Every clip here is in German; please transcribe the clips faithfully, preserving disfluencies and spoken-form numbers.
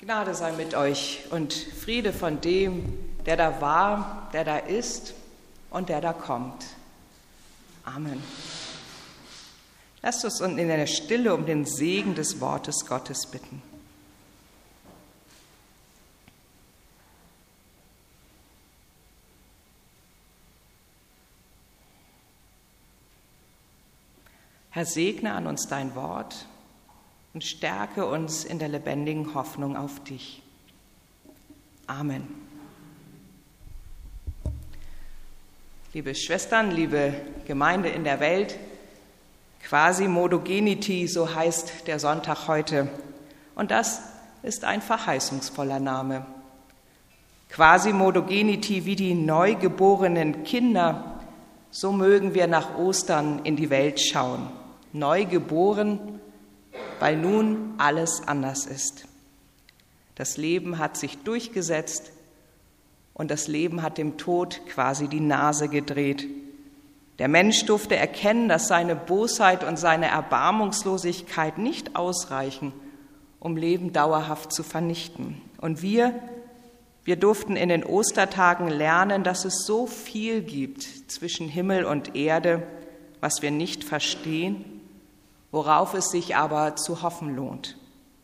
Gnade sei mit euch und Friede von dem, der da war, der da ist und der da kommt. Amen. Lasst uns in der Stille um den Segen des Wortes Gottes bitten. Herr, segne an uns dein Wort und stärke uns in der lebendigen Hoffnung auf dich. Amen. Liebe Schwestern, liebe Gemeinde in der Welt, Quasimodogenity, so heißt der Sonntag heute. Und das ist ein verheißungsvoller Name. Quasimodogenity wie die neugeborenen Kinder, so mögen wir nach Ostern in die Welt schauen. Neugeboren, weil nun alles anders ist. Das Leben hat sich durchgesetzt und das Leben hat dem Tod quasi die Nase gedreht. Der Mensch durfte erkennen, dass seine Bosheit und seine Erbarmungslosigkeit nicht ausreichen, um Leben dauerhaft zu vernichten. Und wir, wir durften in den Ostertagen lernen, dass es so viel gibt zwischen Himmel und Erde, was wir nicht verstehen, worauf es sich aber zu hoffen lohnt.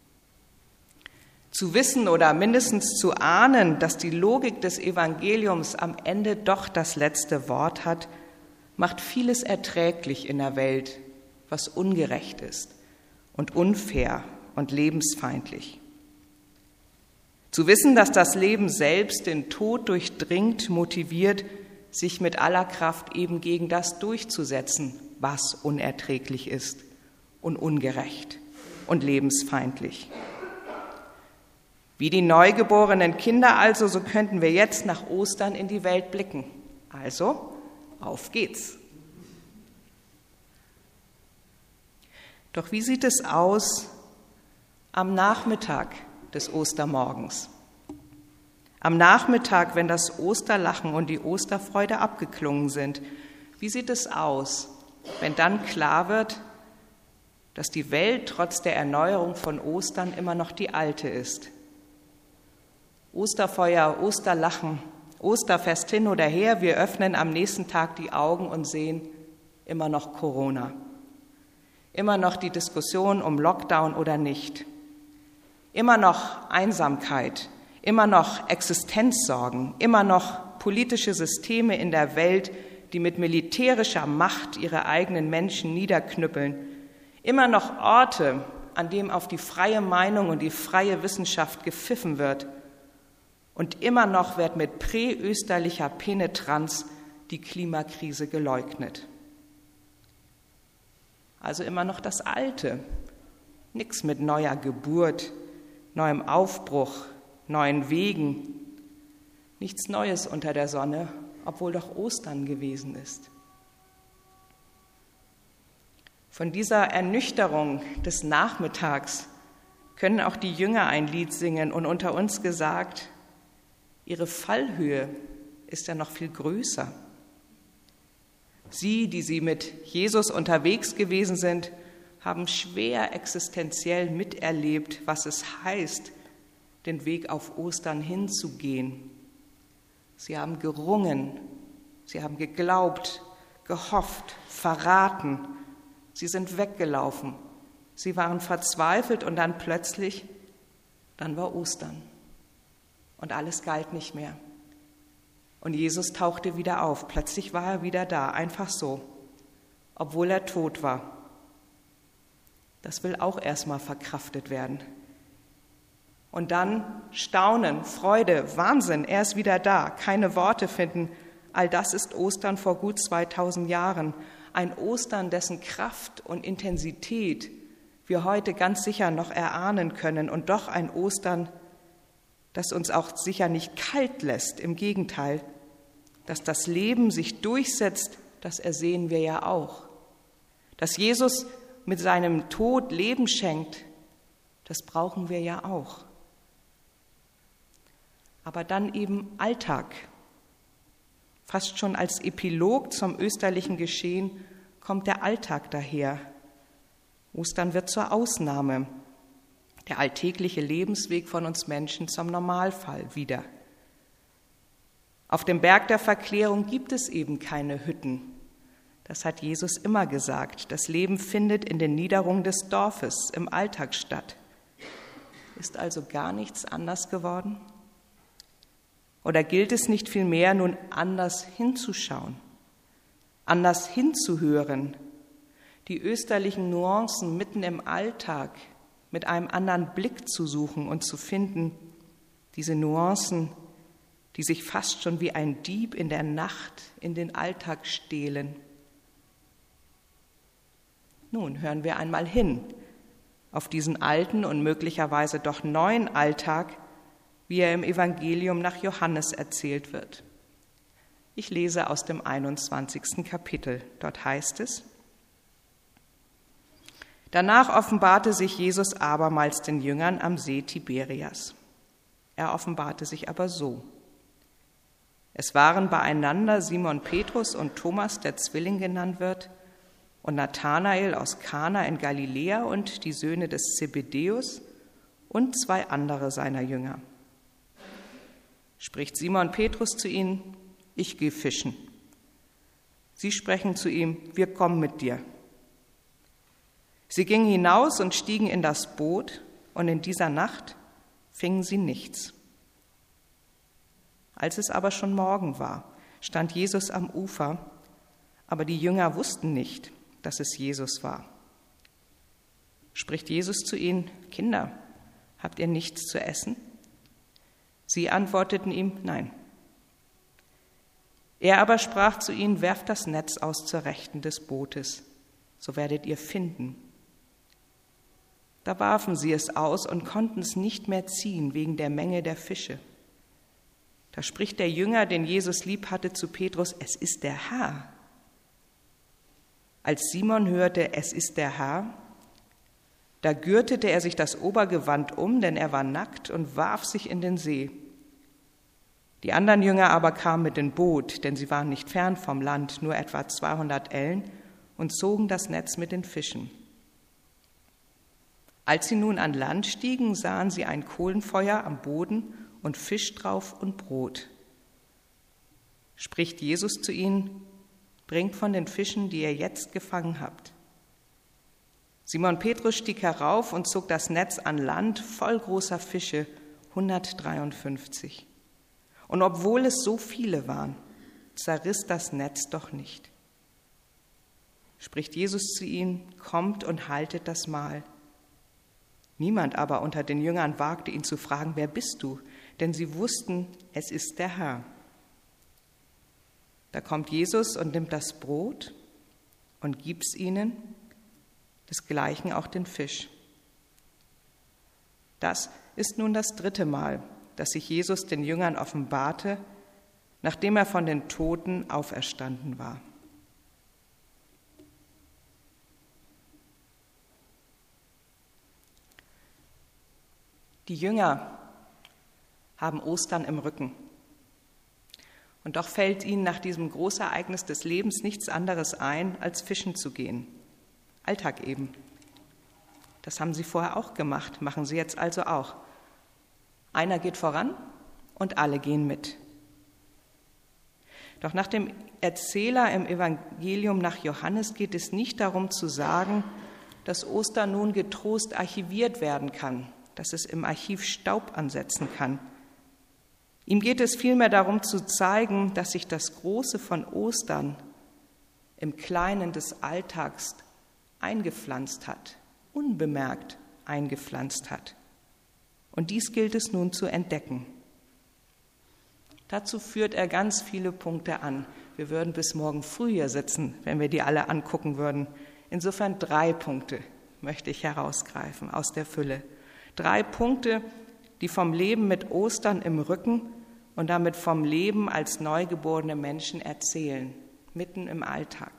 Zu wissen oder mindestens zu ahnen, dass die Logik des Evangeliums am Ende doch das letzte Wort hat, macht vieles erträglich in der Welt, was ungerecht ist und unfair und lebensfeindlich. Zu wissen, dass das Leben selbst den Tod durchdringt, motiviert, sich mit aller Kraft eben gegen das durchzusetzen, was unerträglich ist und ungerecht und lebensfeindlich. Wie die neugeborenen Kinder also, so könnten wir jetzt nach Ostern in die Welt blicken. Also, auf geht's. Doch wie sieht es aus am Nachmittag des Ostermorgens? Am Nachmittag, wenn das Osterlachen und die Osterfreude abgeklungen sind, wie sieht es aus, wenn dann klar wird, dass die Welt trotz der Erneuerung von Ostern immer noch die alte ist? Osterfeuer, Osterlachen, Osterfest hin oder her, wir öffnen am nächsten Tag die Augen und sehen immer noch Corona. Immer noch die Diskussion um Lockdown oder nicht. Immer noch Einsamkeit, immer noch Existenzsorgen, immer noch politische Systeme in der Welt, die mit militärischer Macht ihre eigenen Menschen niederknüppeln. Immer noch Orte, an denen auf die freie Meinung und die freie Wissenschaft gepfiffen wird. Und immer noch wird mit präösterlicher Penetranz die Klimakrise geleugnet. Also immer noch das Alte. Nichts mit neuer Geburt, neuem Aufbruch, neuen Wegen. Nichts Neues unter der Sonne, obwohl doch Ostern gewesen ist. Von dieser Ernüchterung des Nachmittags können auch die Jünger ein Lied singen und unter uns gesagt, ihre Fallhöhe ist ja noch viel größer. Sie, die sie mit Jesus unterwegs gewesen sind, haben schwer existenziell miterlebt, was es heißt, den Weg auf Ostern hinzugehen. Sie haben gerungen, sie haben geglaubt, gehofft, verraten. Sie sind weggelaufen, sie waren verzweifelt und dann plötzlich, dann war Ostern und alles galt nicht mehr. Und Jesus tauchte wieder auf, plötzlich war er wieder da, einfach so, obwohl er tot war. Das will auch erstmal verkraftet werden. Und dann Staunen, Freude, Wahnsinn, er ist wieder da, keine Worte finden. All das ist Ostern vor gut zweitausend Jahren. Ein Ostern, dessen Kraft und Intensität wir heute ganz sicher noch erahnen können. Und doch ein Ostern, das uns auch sicher nicht kalt lässt. Im Gegenteil, dass das Leben sich durchsetzt, das ersehen wir ja auch. Dass Jesus mit seinem Tod Leben schenkt, das brauchen wir ja auch. Aber dann eben Alltag. Fast schon als Epilog zum österlichen Geschehen kommt der Alltag daher. Ostern wird zur Ausnahme. der alltägliche Lebensweg von uns Menschen zum Normalfall wieder. Auf dem Berg der Verklärung gibt es eben keine Hütten. Das hat Jesus immer gesagt. Das Leben findet in den Niederungen des Dorfes, im Alltag statt. Ist also gar nichts anders geworden? Oder gilt es nicht vielmehr, nun anders hinzuschauen, anders hinzuhören, die österlichen Nuancen mitten im Alltag mit einem anderen Blick zu suchen und zu finden, diese Nuancen, die sich fast schon wie ein Dieb in der Nacht in den Alltag stehlen? Nun hören wir einmal hin auf diesen alten und möglicherweise doch neuen Alltag, wie er im Evangelium nach Johannes erzählt wird. Ich lese aus dem einundzwanzigsten Kapitel. Dort heißt es: Danach offenbarte sich Jesus abermals den Jüngern am See Tiberias. Er offenbarte sich aber so: Es waren beieinander Simon Petrus und Thomas, der Zwilling genannt wird, und Nathanael aus Kana in Galiläa und die Söhne des Zebedäus und zwei andere seiner Jünger. Spricht Simon Petrus zu ihnen: Ich gehe fischen. Sie sprechen zu ihm: Wir kommen mit dir. Sie gingen hinaus und stiegen in das Boot, und in dieser Nacht fingen sie nichts. Als es aber schon Morgen war, stand Jesus am Ufer, aber die Jünger wussten nicht, dass es Jesus war. Spricht Jesus zu ihnen: Kinder, habt ihr nichts zu essen? Sie antworteten ihm: Nein. Er aber sprach zu ihnen: Werft das Netz aus zur Rechten des Bootes, so werdet ihr finden. Da warfen sie es aus und konnten es nicht mehr ziehen wegen der Menge der Fische. Da spricht der Jünger, den Jesus lieb hatte, zu Petrus: Es ist der Herr. Als Simon hörte, es ist der Herr, da gürtete er sich das Obergewand um, denn er war nackt, und warf sich in den See. Die anderen Jünger aber kamen mit dem Boot, denn sie waren nicht fern vom Land, nur etwa zweihundert Ellen, und zogen das Netz mit den Fischen. Als sie nun an Land stiegen, sahen sie ein Kohlenfeuer am Boden und Fisch drauf und Brot. Spricht Jesus zu ihnen: Bringt von den Fischen, die ihr jetzt gefangen habt. Simon Petrus stieg herauf und zog das Netz an Land voll großer Fische, hundertdreiundfünfzig. Und obwohl es so viele waren, zerriss das Netz doch nicht. Spricht Jesus zu ihnen: Kommt und haltet das Mahl. Niemand aber unter den Jüngern wagte ihn zu fragen: Wer bist du? Denn sie wussten, es ist der Herr. Da kommt Jesus und nimmt das Brot und gibt's ihnen, desgleichen auch den Fisch. Das ist nun das dritte Mal, dass sich Jesus den Jüngern offenbarte, nachdem er von den Toten auferstanden war. Die Jünger haben Ostern im Rücken. Und doch fällt ihnen nach diesem Großereignis des Lebens nichts anderes ein, als fischen zu gehen. Alltag eben. Das haben sie vorher auch gemacht, machen sie jetzt also auch. Einer geht voran und alle gehen mit. Doch nach dem Erzähler im Evangelium nach Johannes geht es nicht darum zu sagen, dass Ostern nun getrost archiviert werden kann, dass es im Archiv Staub ansetzen kann. Ihm geht es vielmehr darum zu zeigen, dass sich das Große von Ostern im Kleinen des Alltags eingepflanzt hat, unbemerkt eingepflanzt hat. Und dies gilt es nun zu entdecken. Dazu führt er ganz viele Punkte an. Wir würden bis morgen früh hier sitzen, wenn wir die alle angucken würden. Insofern drei Punkte möchte ich herausgreifen aus der Fülle. Drei Punkte, die vom Leben mit Ostern im Rücken und damit vom Leben als neugeborene Menschen erzählen, mitten im Alltag.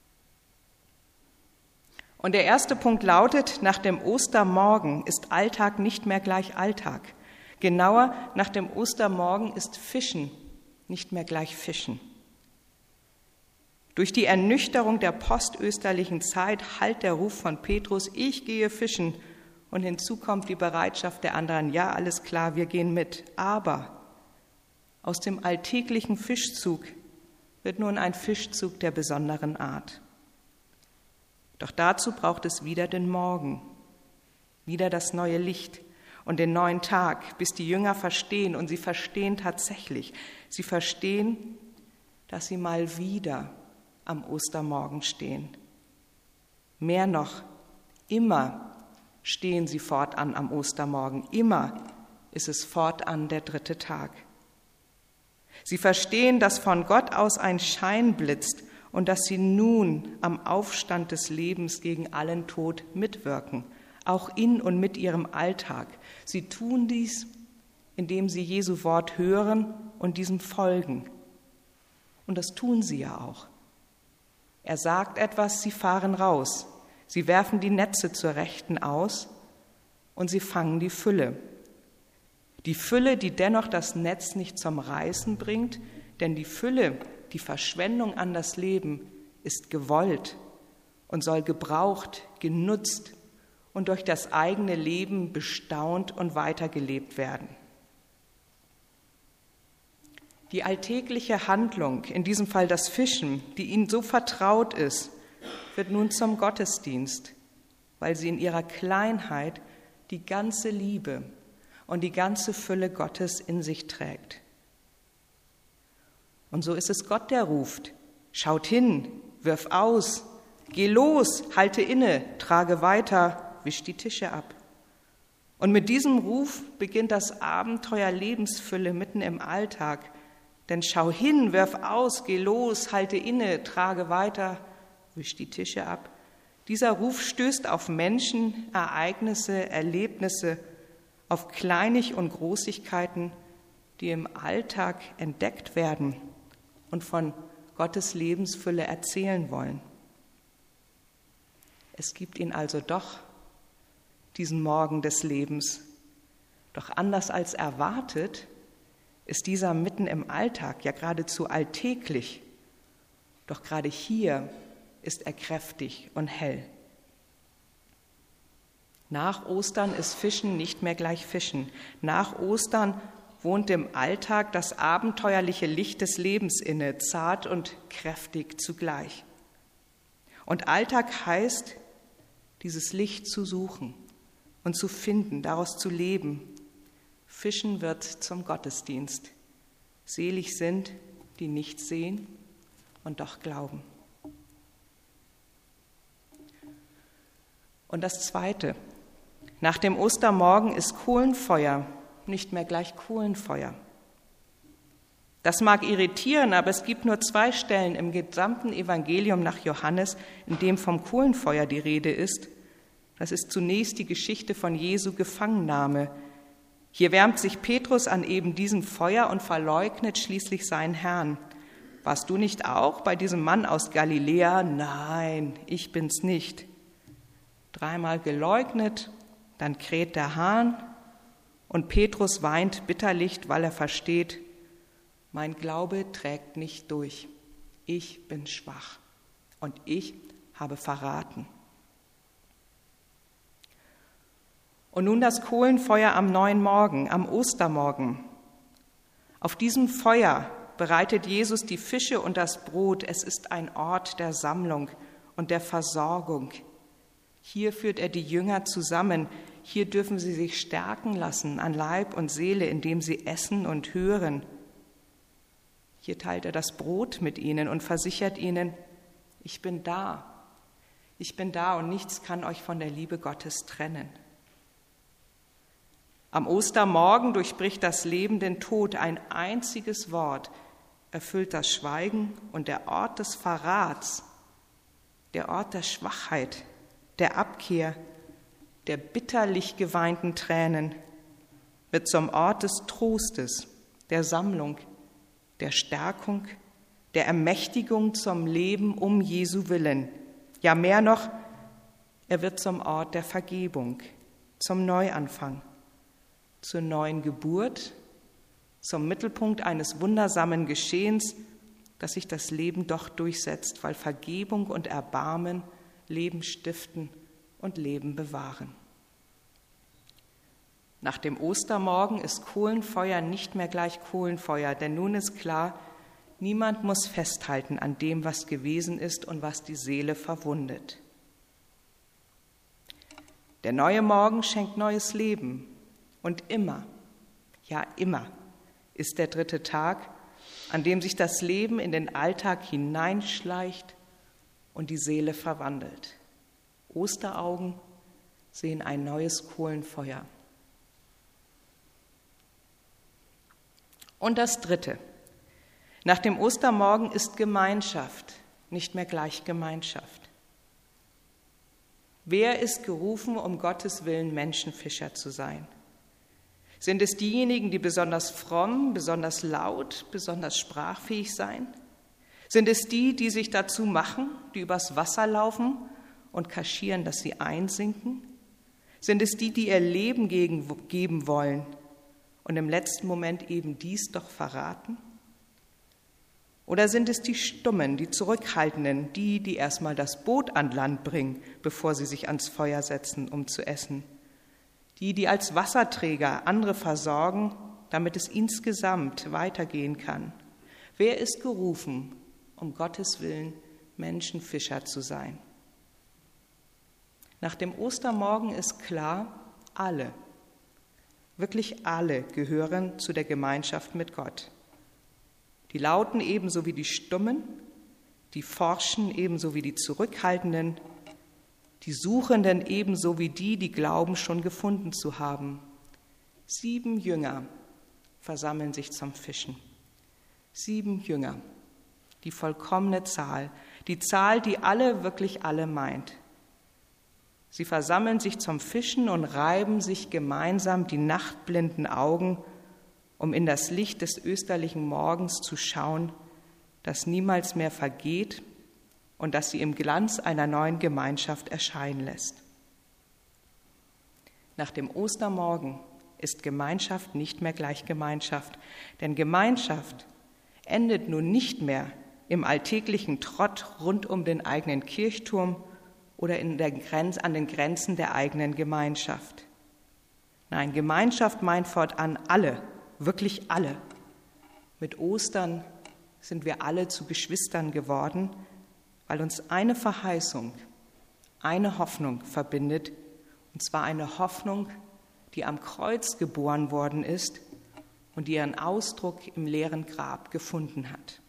Und der erste Punkt lautet: Nach dem Ostermorgen ist Alltag nicht mehr gleich Alltag. Genauer, nach dem Ostermorgen ist Fischen nicht mehr gleich Fischen. Durch die Ernüchterung der postösterlichen Zeit hallt der Ruf von Petrus: Ich gehe fischen, Und hinzu kommt die Bereitschaft der anderen, ja, alles klar, wir gehen mit. Aber aus dem alltäglichen Fischzug wird nun ein Fischzug der besonderen Art. Doch dazu braucht es wieder den Morgen, wieder das neue Licht und den neuen Tag, bis die Jünger verstehen, und sie verstehen tatsächlich, sie verstehen, dass sie mal wieder am Ostermorgen stehen. Mehr noch, immer stehen sie fortan am Ostermorgen, immer ist es fortan der dritte Tag. Sie verstehen, dass von Gott aus ein Schein blitzt und dass sie nun am Aufstand des Lebens gegen allen Tod mitwirken, auch in und mit ihrem Alltag. Sie tun dies, indem sie Jesu Wort hören und diesem folgen. Und das tun sie ja auch. Er sagt etwas, sie fahren raus. Sie werfen die Netze zur Rechten aus und sie fangen die Fülle. Die Fülle, die dennoch das Netz nicht zum Reißen bringt, denn die Fülle, die Verschwendung an das Leben, ist gewollt und soll gebraucht, genutzt und durch das eigene Leben bestaunt und weitergelebt werden. Die alltägliche Handlung, in diesem Fall das Fischen, die ihnen so vertraut ist, wird nun zum Gottesdienst, weil sie in ihrer Kleinheit die ganze Liebe und die ganze Fülle Gottes in sich trägt. Und so ist es Gott, der ruft: Schaut hin, wirf aus, geh los, halte inne, trage weiter, wisch die Tische ab. Und mit diesem Ruf beginnt das Abenteuer Lebensfülle mitten im Alltag. Denn schau hin, wirf aus, geh los, halte inne, trage weiter, wisch die Tische ab. Dieser Ruf stößt auf Menschen, Ereignisse, Erlebnisse, auf Kleinig- und Großigkeiten, die im Alltag entdeckt werden und von Gottes Lebensfülle erzählen wollen. Es gibt ihn also doch, diesen Morgen des Lebens. Doch anders als erwartet ist dieser mitten im Alltag, ja geradezu alltäglich. Doch gerade hier ist er kräftig und hell. Nach Ostern ist Fischen nicht mehr gleich Fischen. Nach Ostern wohnt im Alltag das abenteuerliche Licht des Lebens inne, zart und kräftig zugleich. Und Alltag heißt, dieses Licht zu suchen und zu finden, daraus zu leben. Fischen wird zum Gottesdienst. Selig sind, die nicht sehen und doch glauben. Und das Zweite. Nach dem Ostermorgen ist Kohlenfeuer nicht mehr gleich Kohlenfeuer. Das mag irritieren, aber es gibt nur zwei Stellen im gesamten Evangelium nach Johannes, in dem vom Kohlenfeuer die Rede ist. Das ist zunächst die Geschichte von Jesu Gefangennahme. Hier wärmt sich Petrus an eben diesem Feuer und verleugnet schließlich seinen Herrn. Warst du nicht auch bei diesem Mann aus Galiläa? Nein, ich bin's nicht. Dreimal geleugnet, dann kräht der Hahn und Petrus weint bitterlich, weil er versteht, mein Glaube trägt nicht durch. Ich bin schwach und ich habe verraten. Und nun das Kohlenfeuer am neuen Morgen, am Ostermorgen. Auf diesem Feuer bereitet Jesus die Fische und das Brot. Es ist ein Ort der Sammlung und der Versorgung. Hier führt er die Jünger zusammen. Hier dürfen sie sich stärken lassen an Leib und Seele, indem sie essen und hören. Hier teilt er das Brot mit ihnen und versichert ihnen, ich bin da. Ich bin da und nichts kann euch von der Liebe Gottes trennen. Am Ostermorgen durchbricht das Leben den Tod. Ein einziges Wort erfüllt das Schweigen und der Ort des Verrats, der Ort der Schwachheit, der Abkehr, der bitterlich geweinten Tränen, wird zum Ort des Trostes, der Sammlung, der Stärkung, der Ermächtigung zum Leben um Jesu Willen. Ja, mehr noch, er wird zum Ort der Vergebung, zum Neuanfang, zur neuen Geburt, zum Mittelpunkt eines wundersamen Geschehens, dass sich das Leben doch durchsetzt, weil Vergebung und Erbarmen Leben stiften und Leben bewahren. Nach dem Ostermorgen ist Kohlenfeuer nicht mehr gleich Kohlenfeuer, denn nun ist klar, niemand muss festhalten an dem, was gewesen ist und was die Seele verwundet. Der neue Morgen schenkt neues Leben und immer, ja immer, ist der dritte Tag, an dem sich das Leben in den Alltag hineinschleicht und die Seele verwandelt. Osteraugen sehen ein neues Kohlenfeuer. Und das Dritte. Nach dem Ostermorgen ist Gemeinschaft nicht mehr gleich Gemeinschaft. Wer ist gerufen, um Gottes Willen Menschenfischer zu sein? Sind es diejenigen, die besonders fromm, besonders laut, besonders sprachfähig sein? Sind es die, die sich dazu machen, die übers Wasser laufen und kaschieren, dass sie einsinken? Sind es die, die ihr Leben geben wollen und im letzten Moment eben dies doch verraten? Oder sind es die Stummen, die Zurückhaltenden, die, die erstmal das Boot an Land bringen, bevor sie sich ans Feuer setzen, um zu essen? Die, die als Wasserträger andere versorgen, damit es insgesamt weitergehen kann? Wer ist gerufen, um Gottes Willen Menschenfischer zu sein? Nach dem Ostermorgen ist klar, alle, wirklich alle gehören zu der Gemeinschaft mit Gott. Die Lauten ebenso wie die Stummen, die Forschen ebenso wie die Zurückhaltenden, die Suchenden ebenso wie die, die glauben, schon gefunden zu haben. Sieben Jünger versammeln sich zum Fischen. Sieben Jünger, die vollkommene Zahl, die Zahl, die alle, wirklich alle meint. Sie versammeln sich zum Fischen und reiben sich gemeinsam die nachtblinden Augen, um in das Licht des österlichen Morgens zu schauen, das niemals mehr vergeht und das sie im Glanz einer neuen Gemeinschaft erscheinen lässt. Nach dem Ostermorgen ist Gemeinschaft nicht mehr gleich Gemeinschaft, denn Gemeinschaft endet nun nicht mehr im alltäglichen Trott rund um den eigenen Kirchturm oder in der Grenz, an den Grenzen der eigenen Gemeinschaft. Nein, Gemeinschaft meint fortan alle, wirklich alle. Mit Ostern sind wir alle zu Geschwistern geworden, weil uns eine Verheißung, eine Hoffnung verbindet, und zwar eine Hoffnung, die am Kreuz geboren worden ist und die ihren Ausdruck im leeren Grab gefunden hat.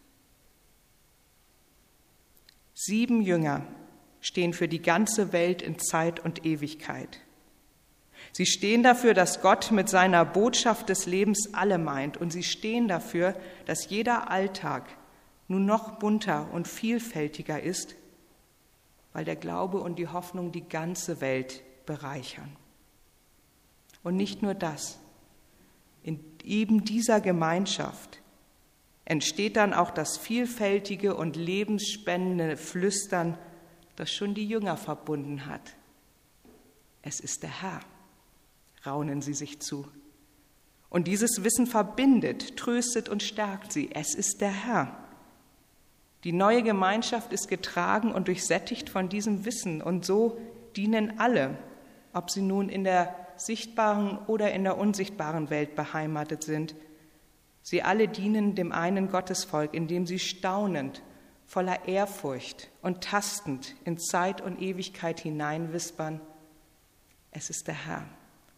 Sieben Jünger stehen für die ganze Welt in Zeit und Ewigkeit. Sie stehen dafür, dass Gott mit seiner Botschaft des Lebens alle meint, und sie stehen dafür, dass jeder Alltag nun noch bunter und vielfältiger ist, weil der Glaube und die Hoffnung die ganze Welt bereichern. Und nicht nur das, in eben dieser Gemeinschaft entsteht dann auch das vielfältige und lebensspendende Flüstern, das schon die Jünger verbunden hat. Es ist der Herr, raunen sie sich zu. Und dieses Wissen verbindet, tröstet und stärkt sie. Es ist der Herr. Die neue Gemeinschaft ist getragen und durchsättigt von diesem Wissen, und so dienen alle, ob sie nun in der sichtbaren oder in der unsichtbaren Welt beheimatet sind. Sie alle dienen dem einen Gottesvolk, indem sie staunend, voller Ehrfurcht und tastend in Zeit und Ewigkeit hineinwispern: Es ist der Herr.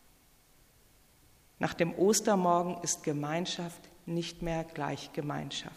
Nach dem Ostermorgen ist Gemeinschaft nicht mehr gleich Gemeinschaft.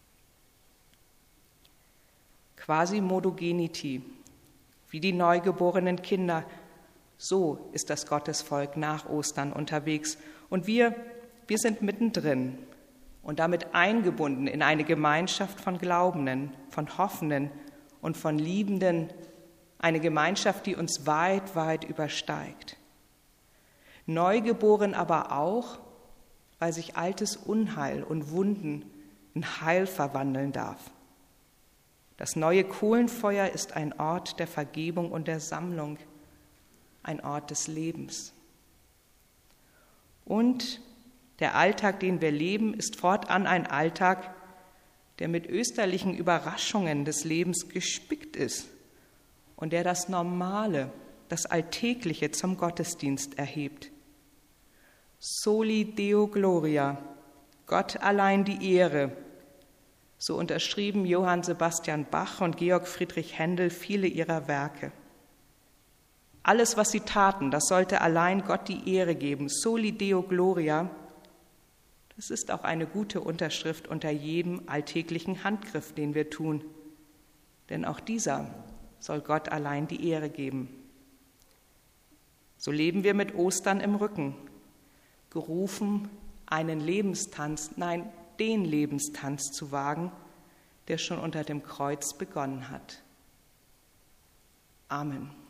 Quasi-Modogenity, wie die neugeborenen Kinder, so ist das Gottesvolk nach Ostern unterwegs. Und wir, wir sind mittendrin und damit eingebunden in eine Gemeinschaft von Glaubenden, von Hoffenden und von Liebenden, eine Gemeinschaft, die uns weit, weit übersteigt. Neugeboren aber auch, weil sich altes Unheil und Wunden in Heil verwandeln darf. Das neue Kohlenfeuer ist ein Ort der Vergebung und der Sammlung, ein Ort des Lebens. Und der Alltag, den wir leben, ist fortan ein Alltag, der mit österlichen Überraschungen des Lebens gespickt ist und der das Normale, das Alltägliche zum Gottesdienst erhebt. Soli Deo Gloria, Gott allein die Ehre. So unterschrieben Johann Sebastian Bach und Georg Friedrich Händel viele ihrer Werke. Alles, was sie taten, das sollte allein Gott die Ehre geben. Soli Deo Gloria, das ist auch eine gute Unterschrift unter jedem alltäglichen Handgriff, den wir tun. Denn auch dieser soll Gott allein die Ehre geben. So leben wir mit Ostern im Rücken, gerufen, einen Lebenstanz, nein, den Lebenstanz zu wagen, der schon unter dem Kreuz begonnen hat. Amen.